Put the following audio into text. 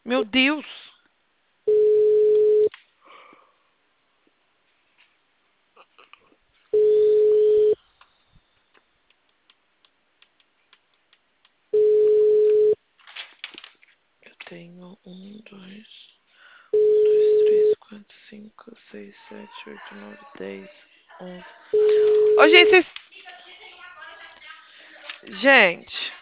Meu Deus. Eu tenho um, dois, três, quatro, cinco, seis, sete, oito, nove, 10, 11. Ô, gente, vocês... Gente...